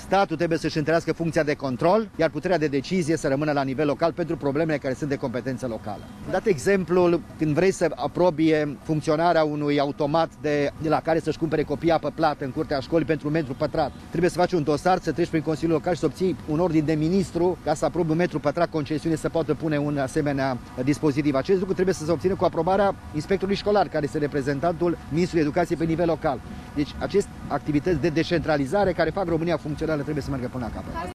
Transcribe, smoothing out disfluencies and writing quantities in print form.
statul trebuie să-și întărească funcția de control, iar puterea de decizie să rămână la nivel local pentru problemele care sunt de competență locală. Dat exemplul, când vrei să aprobi funcționarea unui automat de la care să-și cumpere copii apă plată în curtea școlii pentru un metru pătrat, trebuie să faci un dosar, să treci prin Consiliul Local și să obții un ordin de ministru ca să aprobi un metru pătrat concesiune să poată pune un asemenea dispozitiv. Acest lucru trebuie să se obțină cu aprobarea inspectorului școlar, care este reprezentantul Ministrului Educației pe nivel local. Deci aceste activități de descentralizare care fac România funcțională trebuie să meargă până la capăt.